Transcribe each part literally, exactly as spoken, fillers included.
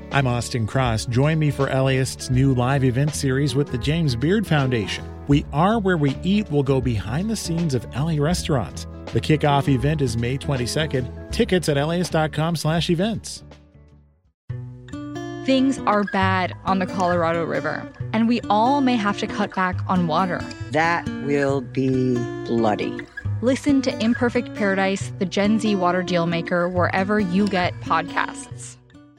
I'm Austin Cross. Join me for LAist's new live event series with the James Beard Foundation. We Are Where We Eat will go behind the scenes of L A restaurants. The kickoff event is May twenty-second. Tickets at laist.com slash events. Things are bad on the Colorado River, and we all may have to cut back on water. That will be bloody. Listen to Imperfect Paradise, the Gen Z water deal maker, wherever you get podcasts.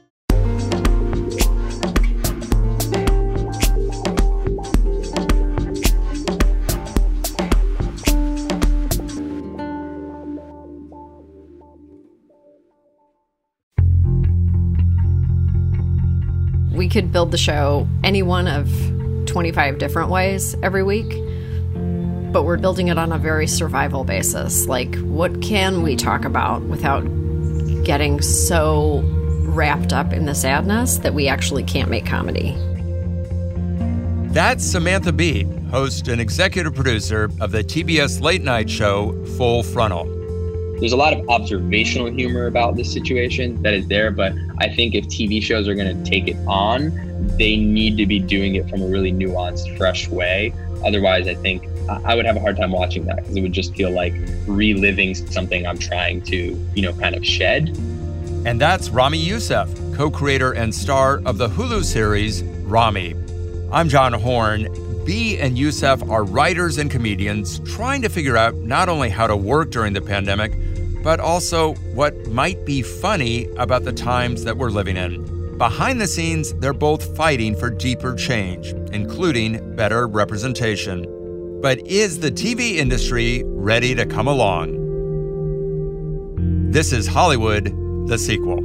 We could build the show any one of twenty-five different ways every week, but we're building it on a very survival basis. Like, what can we talk about without getting so wrapped up in the sadness that we actually can't make comedy? That's Samantha Bee, host and executive producer of the T B S late night show Full Frontal. There's a lot of observational humor about this situation that is there, but I think if T V shows are going to take it on, they need to be doing it from a really nuanced, fresh way. Otherwise, I think I would have a hard time watching that because it would just feel like reliving something I'm trying to, you know, kind of shed. And that's Ramy Youssef, co-creator and star of the Hulu series Ramy. I'm John Horn. Bee and Youssef are writers and comedians trying to figure out not only how to work during the pandemic, but also what might be funny about the times that we're living in. Behind the scenes, they're both fighting for deeper change, including better representation. But is the T V industry ready to come along? This is Hollywood, the sequel.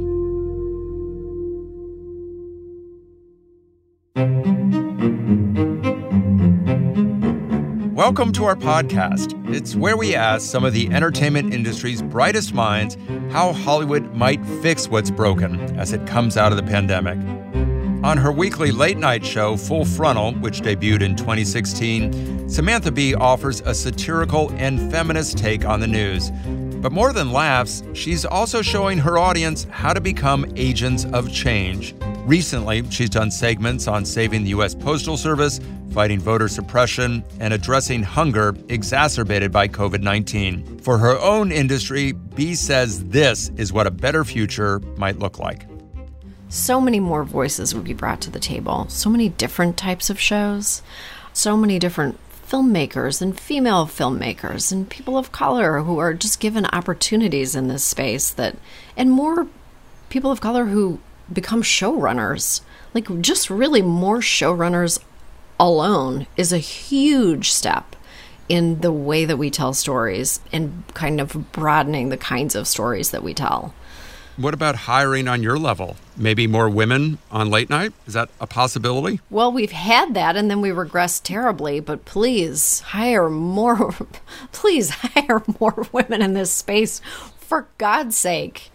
Welcome to our podcast. It's where we ask some of the entertainment industry's brightest minds how Hollywood might fix what's broken as it comes out of the pandemic. On her weekly late-night show, Full Frontal, which debuted in twenty sixteen, Samantha Bee offers a satirical and feminist take on the news. But more than laughs, she's also showing her audience how to become agents of change. Recently, she's done segments on saving the U S Postal Service, fighting voter suppression, and addressing hunger exacerbated by covid nineteen. For her own industry, Bee says this is what a better future might look like. So many more voices would be brought to the table. So many different types of shows. So many different filmmakers and female filmmakers and people of color who are just given opportunities in this space, that, and more people of color who become showrunners. Like, just really more showrunners alone is a huge step in the way that we tell stories and kind of broadening the kinds of stories that we tell. What about hiring on your level? Maybe more women on late night? Is that a possibility? Well, we've had that and then we regressed terribly, but please hire more, please hire more women in this space, for God's sake.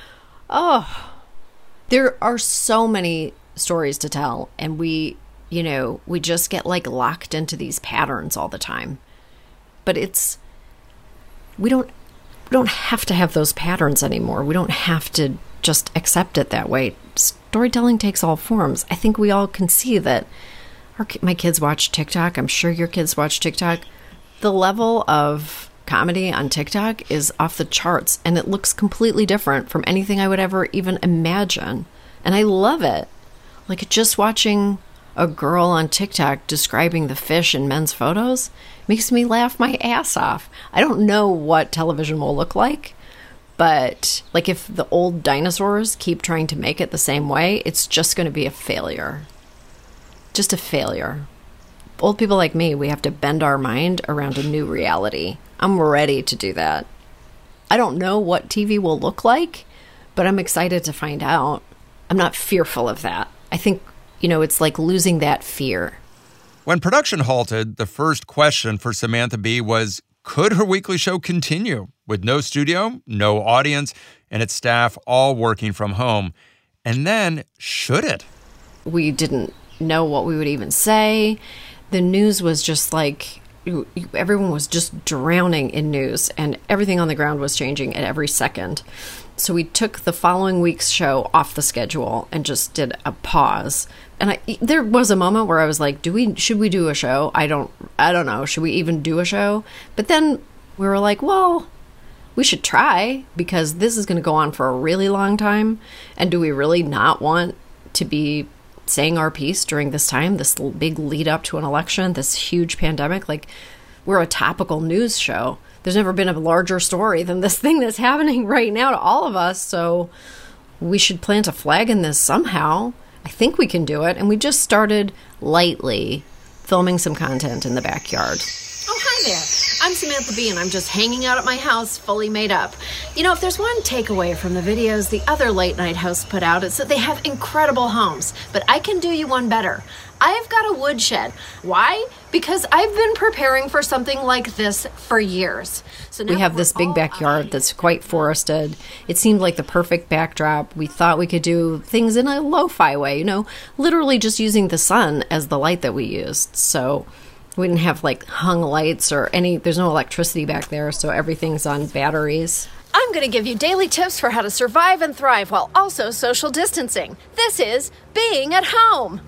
Oh, there are so many stories to tell, and we, you know, we just get like locked into these patterns all the time. But it's, we don't, we don't have to have those patterns anymore. We don't have to just accept it that way. Storytelling takes all forms. I think we all can see that. Our, my kids watch TikTok. I'm sure your kids watch TikTok. The level of comedy on TikTok is off the charts, and it looks completely different from anything I would ever even imagine. And I love it. Like, just watching a girl on TikTok describing the fish in men's photos makes me laugh my ass off. I don't know what television will look like, but like, if the old dinosaurs keep trying to make it the same way, it's just going to be a failure. Just a failure. Old people like me, we have to bend our mind around a new reality. I'm ready to do that. I don't know what T V will look like, but I'm excited to find out. I'm not fearful of that. I think, you know, it's like losing that fear. When production halted, the first question for Samantha Bee was, could her weekly show continue with no studio, no audience, and its staff all working from home? And then, should it? We didn't know what we would even say. The news was just like everyone was just drowning in news, and everything on the ground was changing at every second. So we took the following week's show off the schedule and just did a pause. And I, there was a moment where I was like, "Do we? Should we do a show? I don't. I don't know. Should we even do a show?" But then we were like, "Well, we should try, because this is going to go on for a really long time. And do we really not want to be saying our piece during this time, this big lead up to an election, this huge pandemic? Like, we're a topical news show. There's never been a larger story than this thing that's happening right now to all of us. So we should plant a flag in this somehow. I think we can do it." And we just started lightly filming some content in the backyard. Oh, hi there. I'm Samantha Bee, and I'm just hanging out at my house, fully made up. You know, if there's one takeaway from the videos the other late night hosts put out, it's that they have incredible homes. But I can do you one better. I've got a woodshed. Why? Because I've been preparing for something like this for years. So now we have this big backyard that's quite forested. It seemed like the perfect backdrop. We thought we could do things in a lo-fi way, you know, literally just using the sun as the light that we used. So we didn't have like hung lights or any, there's no electricity back there, so everything's on batteries. I'm going to give you daily tips for how to survive and thrive while also social distancing. This is Being at Home.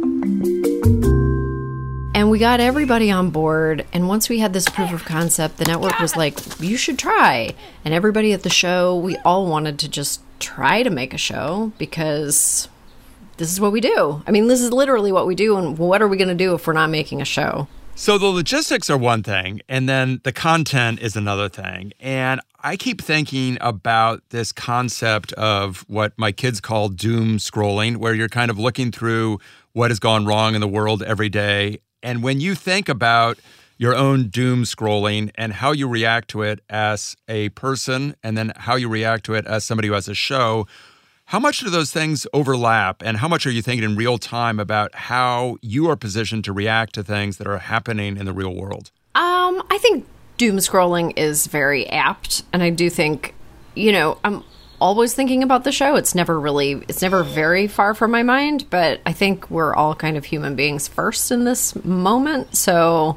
And we got everybody on board, and once we had this proof of concept, the network was like, you should try. And everybody at the show, we all wanted to just try to make a show, because this is what we do. I mean, this is literally what we do, and what are we going to do if we're not making a show? So the logistics are one thing, and then the content is another thing. And I keep thinking about this concept of what my kids call doom scrolling, where you're kind of looking through what has gone wrong in the world every day. And when you think about your own doom scrolling and how you react to it as a person, and then how you react to it as somebody who has a show, how much do those things overlap, and how much are you thinking in real time about how you are positioned to react to things that are happening in the real world? Um, I think doom scrolling is very apt, and I do think, you know, I'm always thinking about the show. It's never really, it's never very far from my mind, but I think we're all kind of human beings first in this moment. So,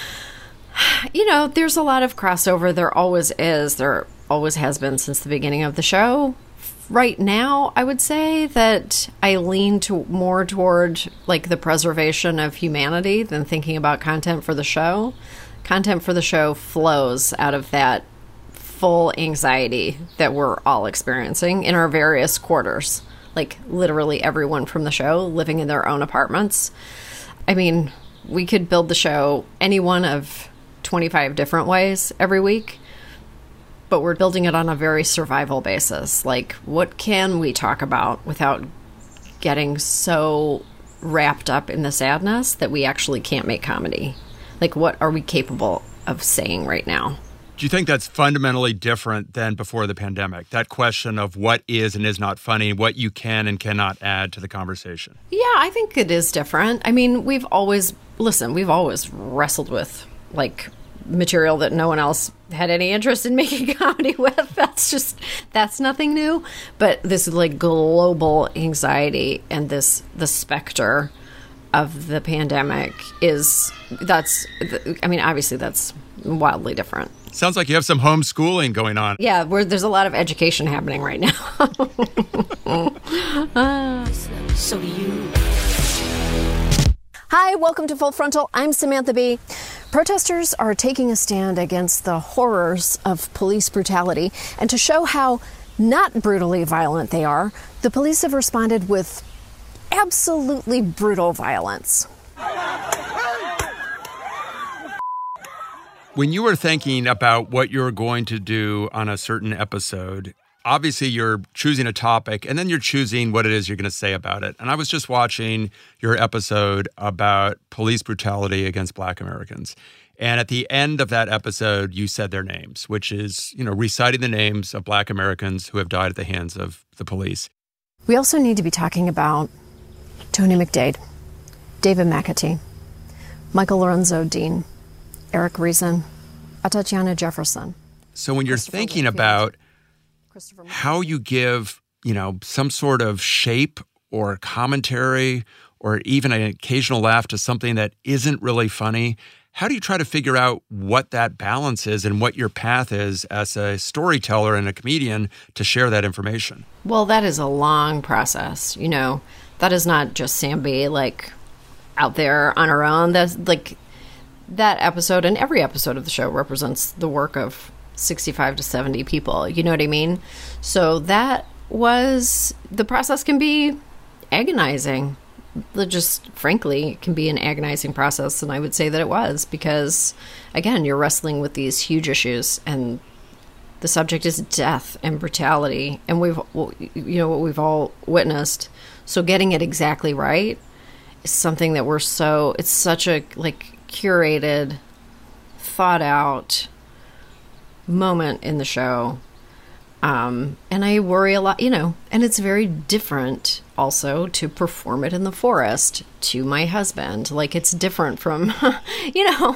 you know, there's a lot of crossover. There always is. There always has been since the beginning of the show. Right now, I would say that I lean to more toward like the preservation of humanity than thinking about content for the show. Content for the show flows out of that full anxiety that we're all experiencing in our various quarters. Like literally everyone from the show living in their own apartments. I mean, we could build the show any one of twenty-five different ways every week, but we're building it on a very survival basis. Like, what can we talk about without getting so wrapped up in the sadness that we actually can't make comedy? Like, what are we capable of saying right now? Do you think that's fundamentally different than before the pandemic? That question of what is and is not funny, what you can and cannot add to the conversation? Yeah, I think it is different. I mean, we've always, listen, we've always wrestled with, like, material that no one else had any interest in making comedy with. That's just, that's nothing new. But this, like, global anxiety and this, the specter of the pandemic is, that's, I mean, obviously that's wildly different. Sounds like you have some homeschooling going on. Yeah, where there's a lot of education happening right now. uh. So do you. Hi, welcome to Full Frontal. I'm Samantha Bee. Protesters are taking a stand against the horrors of police brutality. And to show how not brutally violent they are, the police have responded with absolutely brutal violence. When you were thinking about what you're going to do on a certain episode, obviously you're choosing a topic and then you're choosing what it is you're going to say about it. And I was just watching your episode about police brutality against Black Americans. And at the end of that episode, you said their names, which is, you know, reciting the names of Black Americans who have died at the hands of the police. We also need to be talking about Tony McDade, David McAtee, Michael Lorenzo Dean, Eric Reason, Atatiana Jefferson. So when you're thinking about how you give, you know, some sort of shape or commentary or even an occasional laugh to something that isn't really funny, How do you try to figure out what that balance is and what your path is as a storyteller and a comedian to share that information? Well, that is a long process. You know, that is not just Sam B, like, out there on her own. That's like that episode and every episode of the show represents the work of sixty-five to seventy people. You know what I mean? So that was, the process can be agonizing. Just frankly, it can be an agonizing process. And I would say that it was because, again, you're wrestling with these huge issues and the subject is death and brutality. And we've, you know, what we've all witnessed. So getting it exactly right is something that we're so, it's such a like curated, thought out moment in the show. Um, and I worry a lot, you know, and it's very different also to perform it in the forest to my husband. Like, it's different from, you know,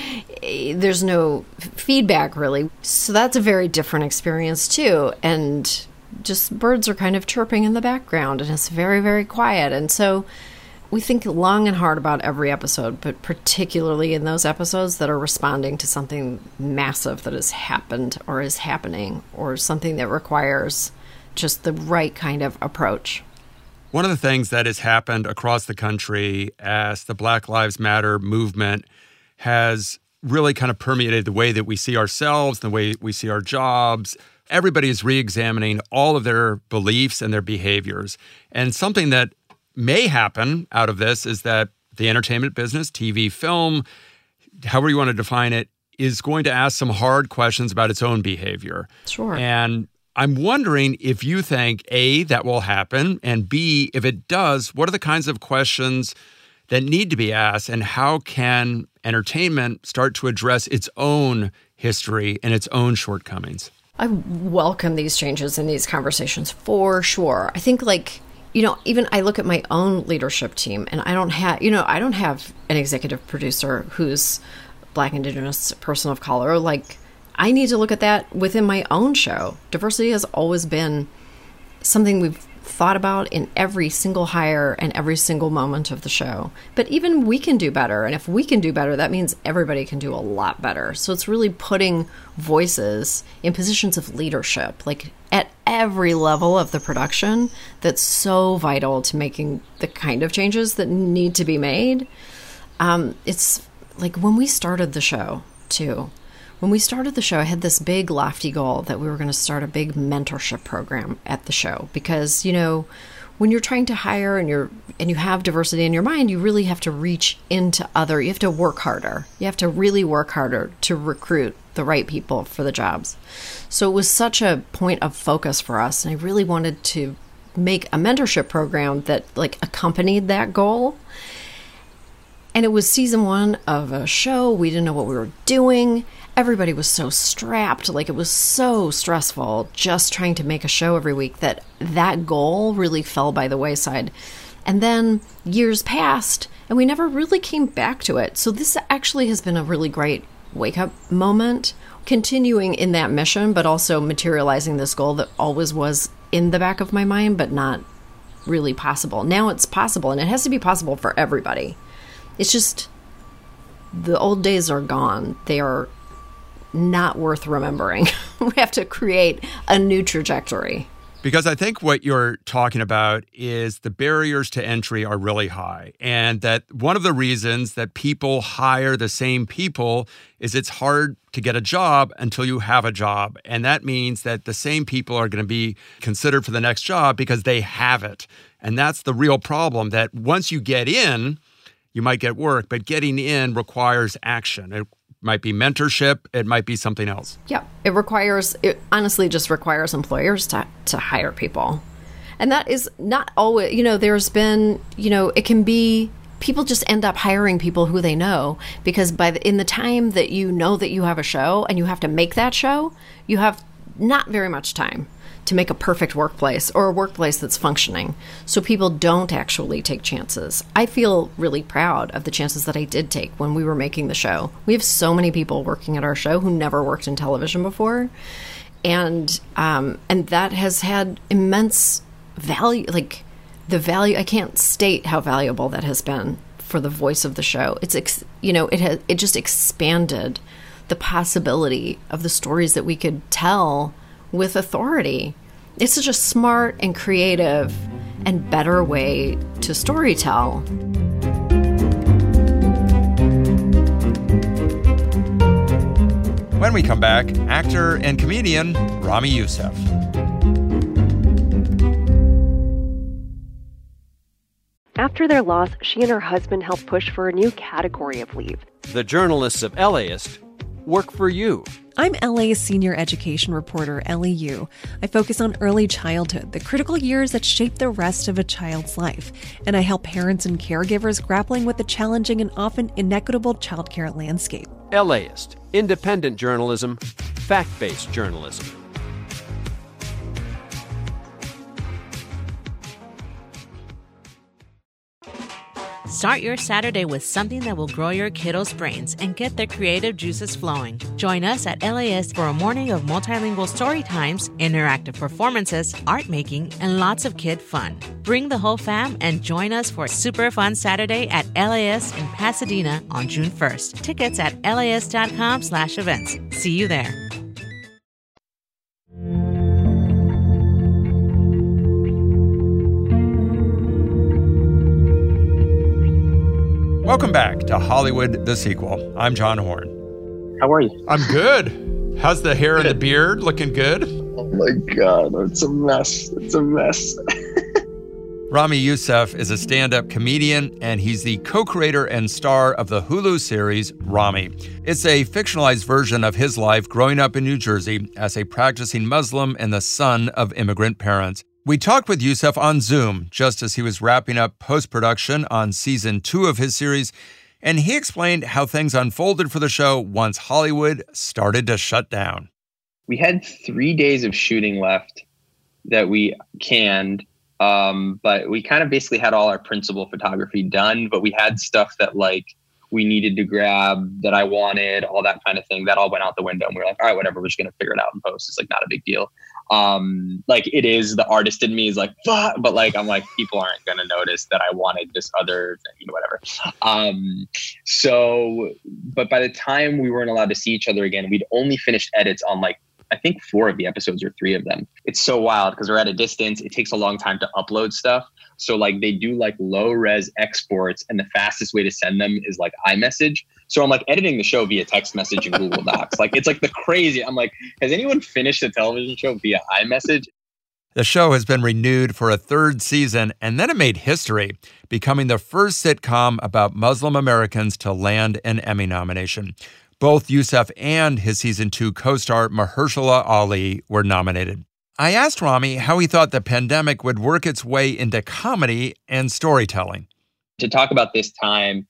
there's no feedback really. So that's a very different experience too. And just birds are kind of chirping in the background and it's very, very quiet. And so we think long and hard about every episode, but particularly in those episodes that are responding to something massive that has happened or is happening or something that requires just the right kind of approach. One of the things that has happened across the country as the Black Lives Matter movement has really kind of permeated the way that we see ourselves, the way we see our jobs. Everybody is re-examining all of their beliefs and their behaviors. And something that may happen out of this is that the entertainment business, T V, film, however you want to define it, is going to ask some hard questions about its own behavior. Sure. And I'm wondering if you think, A, that will happen, and B, if it does, what are the kinds of questions that need to be asked, and how can entertainment start to address its own history and its own shortcomings? I welcome these changes in these conversations for sure. I think, like, you know, even I look at my own leadership team and I don't have, you know, I don't have an executive producer who's Black, Indigenous, person of color. Like, I need to look at that within my own show. Diversity has always been something we've thought about in every single hire and every single moment of the show. But even we can do better. And if we can do better, that means everybody can do a lot better. So it's really putting voices in positions of leadership, like at every level of the production, that's so vital to making the kind of changes that need to be made. Um, it's like when we started the show, too. When we started the show, I had this big lofty goal that we were going to start a big mentorship program at the show because, you know, when you're trying to hire and you're and you have diversity in your mind, you really have to reach into other, you have to work harder. You have to really work harder to recruit the right people for the jobs. So it was such a point of focus for us. And I really wanted to make a mentorship program that like accompanied that goal. And it was season one of a show. We didn't know what we were doing. Everybody was so strapped. Like, it was so stressful just trying to make a show every week that that goal really fell by the wayside. And then years passed and we never really came back to it. So this actually has been a really great wake-up moment, continuing in that mission, but also materializing this goal that always was in the back of my mind, but not really possible. Now it's possible, and it has to be possible for everybody. It's just the old days are gone. They are not worth remembering. We have to create a new trajectory. Because I think what you're talking about is the barriers to entry are really high. And that one of the reasons that people hire the same people is it's hard to get a job until you have a job. And that means that the same people are going to be considered for the next job because they have it. And that's the real problem, that once you get in, you might get work, but getting in requires action. It might be mentorship. It might be something else. Yeah, it requires, it honestly just requires employers to, to hire people. And that is not always, you know, there's been, you know, it can be, people just end up hiring people who they know because by the, in the time that you know that you have a show and you have to make that show, you have not very much time to make a perfect workplace or a workplace that's functioning. So people don't actually take chances. I feel really proud of the chances that I did take when we were making the show. We have so many people working at our show who never worked in television before. And um, and that has had immense value, like the value, I can't state how valuable that has been for the voice of the show. It's, ex- you know, it has, it just expanded the possibility of the stories that we could tell with authority. It's such a smart and creative and better way to storytell. When we come back, actor and comedian Ramy Youssef. After their loss, she and her husband helped push for a new category of leave. The journalists of LAist work for you. I'm L A's senior education reporter, Ellie Yu. I focus on early childhood, the critical years that shape the rest of a child's life. And I help parents and caregivers grappling with the challenging and often inequitable childcare landscape. LAist, independent journalism, fact-based journalism. Start your Saturday with something that will grow your kiddos' brains and get their creative juices flowing. Join us at LAist for a morning of multilingual story times, interactive performances, art making, and lots of kid fun. Bring the whole fam and join us for a super fun Saturday at LAist in Pasadena on June first. Tickets at laist.com slash events. See you there. Welcome back to Hollywood, the sequel. I'm John Horn. How are you? I'm good. How's the hair and the beard? Looking good? Oh my God, it's a mess. It's a mess. Ramy Youssef is a stand-up comedian, and he's the co-creator and star of the Hulu series Ramy. It's a fictionalized version of his life growing up in New Jersey as a practicing Muslim and the son of immigrant parents. We talked with Youssef on Zoom just as he was wrapping up post-production on season two of his series, and he explained how things unfolded for the show once Hollywood started to shut down. We had three days of shooting left that we canned, um, but we kind of basically had all our principal photography done, but we had stuff that like we needed to grab that I wanted, all that kind of thing. That all went out the window, and we were like, all right, whatever, we're just going to figure it out in post. It's like not a big deal. Um, like it is, the artist in me is like, fuck, but like, I'm like, people aren't going to notice that I wanted this other thing, you know, whatever. Um, so, but by the time we weren't allowed to see each other again, we'd only finished edits on like, I think four of the episodes or three of them. It's so wild because we're at a distance. It takes a long time to upload stuff. So like they do like low res exports, and the fastest way to send them is like iMessage. So I'm like editing the show via text message in Google Docs. Like it's like the crazy. I'm like, has anyone finished a television show via iMessage? The show has been renewed for a third season, and then it made history, becoming the first sitcom about Muslim Americans to land an Emmy nomination. Both Youssef and his season two co-star Mahershala Ali were nominated. I asked Ramy how he thought the pandemic would work its way into comedy and storytelling. To talk about this time,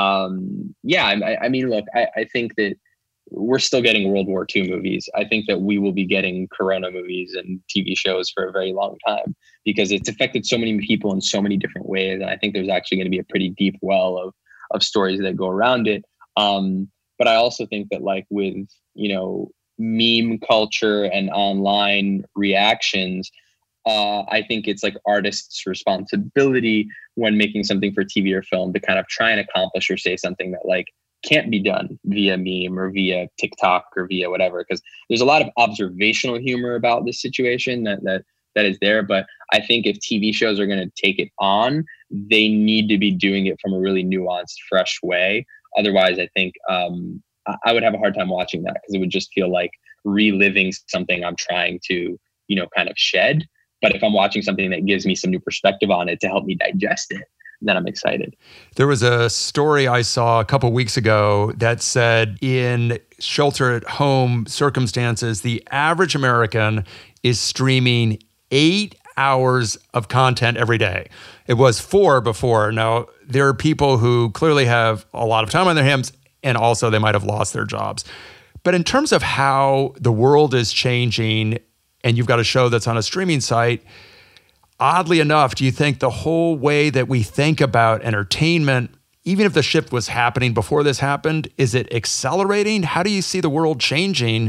um, yeah, I, I mean, look, I, I think that we're still getting World War Two movies. I think that we will be getting Corona movies and T V shows for a very long time because it's affected so many people in so many different ways. And I think there's actually going to be a pretty deep well of, of stories that go around it. Um, But I also think that like with, you know, meme culture and online reactions, uh, I think it's like artists' responsibility when making something for T V or film to kind of try and accomplish or say something that like can't be done via meme or via TikTok or via whatever. Because there's a lot of observational humor about this situation that that that is there. But I think if T V shows are going to take it on, they need to be doing it from a really nuanced, fresh way. Otherwise, I think um, I would have a hard time watching that because it would just feel like reliving something I'm trying to, you know, kind of shed. But if I'm watching something that gives me some new perspective on it to help me digest it, then I'm excited. There was a story I saw a couple weeks ago that said in shelter-at-home circumstances, the average American is streaming eight hours of content every day. It was four before. Now, there are people who clearly have a lot of time on their hands, and also they might have lost their jobs. But in terms of how the world is changing, and you've got a show that's on a streaming site, oddly enough, do you think the whole way that we think about entertainment, even if the shift was happening before this happened, is it accelerating? How do you see the world changing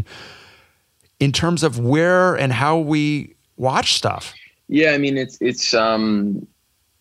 in terms of where and how we watch stuff? Yeah, I mean, it's it's um,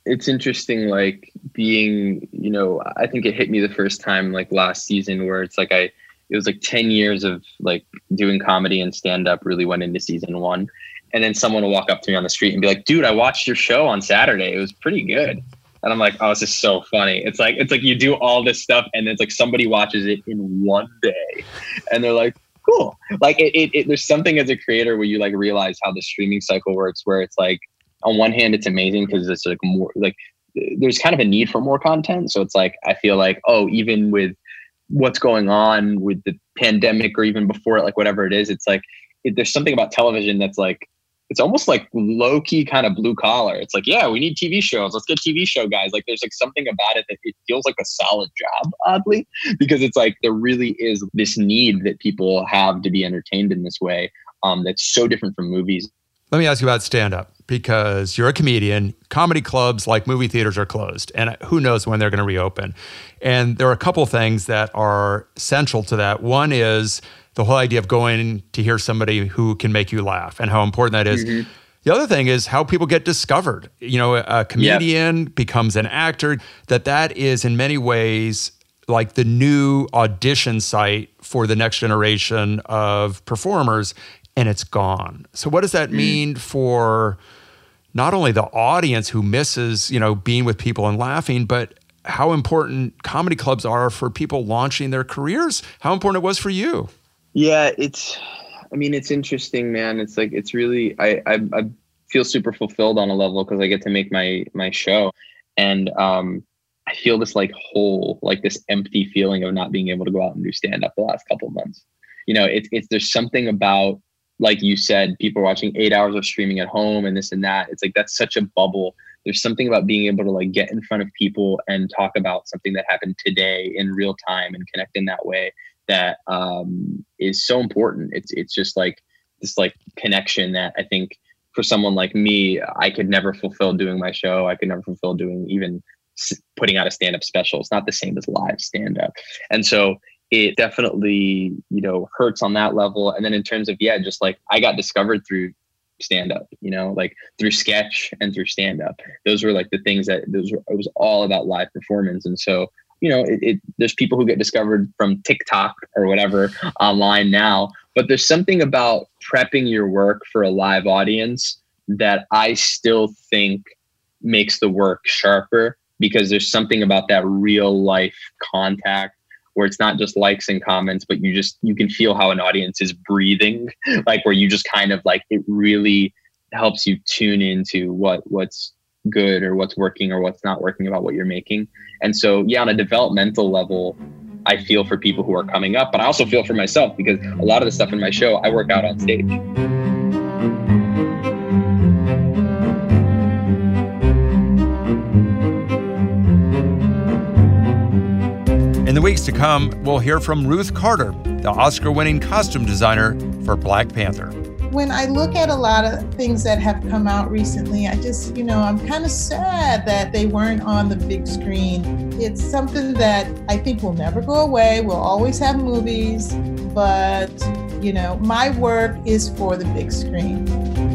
it's interesting, like being, you know, I think it hit me the first time, like last season, where it's like I, it was like ten years of like doing comedy and stand up really went into season one. And then someone will walk up to me on the street and be like, dude, I watched your show on Saturday. It was pretty good. And I'm like, oh, this is so funny. It's like, it's like you do all this stuff and it's like somebody watches it in one day and they're like, cool. Like it, it, it there's something as a creator where you like realize how the streaming cycle works, where it's like, on one hand, it's amazing because it's like more like there's kind of a need for more content. So it's like, I feel like, oh, even with what's going on with the pandemic or even before it, like whatever it is, it's like, it, there's something about television that's like, it's almost like low key kind of blue collar. It's like, yeah, we need T V shows. Let's get T V show guys. Like there's like something about it that it feels like a solid job, oddly, because it's like there really is this need that people have to be entertained in this way. Um, that's so different from movies. Let me ask you about stand-up, because you're a comedian. Comedy clubs, like movie theaters, are closed, and who knows when they're going to reopen. And there are a couple things that are central to that. One is the whole idea of going to hear somebody who can make you laugh and how important that is. Mm-hmm. The other thing is how people get discovered. You know, a comedian yep. becomes an actor, that that is in many ways like the new audition site for the next generation of performers, and it's gone. So what does that mm-hmm. mean for not only the audience who misses, you know, being with people and laughing, but how important comedy clubs are for people launching their careers? How important it was for you? Yeah, it's, I mean, it's interesting, man. It's like, it's really, I, I, I feel super fulfilled on a level because I get to make my, my show. And um, I feel this like hole, like this empty feeling of not being able to go out and do stand up the last couple of months. You know, it's, it's, there's something about, like you said, people watching eight hours of streaming at home and this and that. It's like, that's such a bubble. There's something about being able to like get in front of people and talk about something that happened today in real time and connect in that way that um, is so important. It's it's just like this like connection that I think for someone like me, I could never fulfill doing my show. I could never fulfill doing even putting out a stand-up special. It's not the same as live stand-up. And so it definitely, you know, hurts on that level. And then in terms of, yeah, just like I got discovered through stand-up, you know, like through sketch and through stand-up. Those were like the things that those were, it was all about live performance. And so, you know, it, it there's people who get discovered from TikTok or whatever online now, but there's something about prepping your work for a live audience that I still think makes the work sharper, because there's something about that real life contact where it's not just likes and comments, but you just, you can feel how an audience is breathing, like where you just kind of like, it really helps you tune into what what's good or what's working or what's not working about what you're making. And so, yeah, on a developmental level, I feel for people who are coming up, but I also feel for myself because a lot of the stuff in my show, I work out on stage. In the weeks to come, we'll hear from Ruth Carter, the Oscar-winning costume designer for Black Panther. When I look at a lot of things that have come out recently, I just, you know, I'm kind of sad that they weren't on the big screen. It's something that I think will never go away. We'll always have movies, but, you know, my work is for the big screen.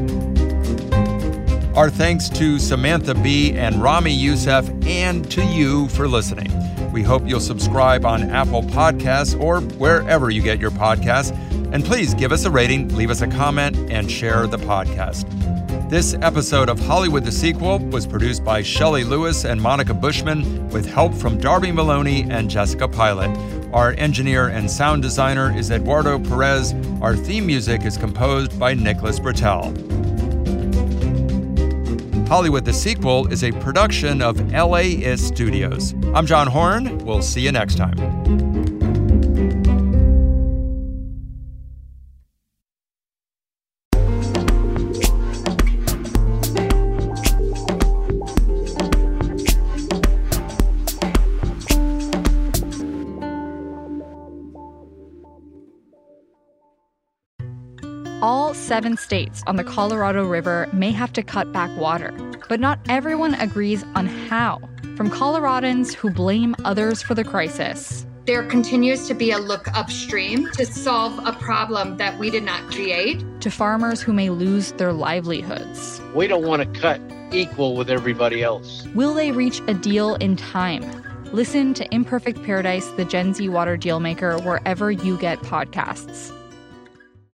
Our thanks to Samantha Bee and Rami Youssef, and to you for listening. We hope you'll subscribe on Apple Podcasts or wherever you get your podcasts. And please give us a rating, leave us a comment, and share the podcast. This episode of Hollywood the Sequel was produced by Shelley Lewis and Monica Bushman with help from Darby Maloney and Jessica Pilot. Our engineer and sound designer is Eduardo Perez. Our theme music is composed by Nicholas Britell. Hollywood the Sequel is a production of L A Ist Studios. I'm John Horn. We'll see you next time. All seven states on the Colorado River may have to cut back water, but not everyone agrees on how. From Coloradans who blame others for the crisis. There continues to be a look upstream to solve a problem that we did not create. To farmers who may lose their livelihoods. We don't want to cut equal with everybody else. Will they reach a deal in time? Listen to Imperfect Paradise, the Gen Z Water Dealmaker, wherever you get podcasts.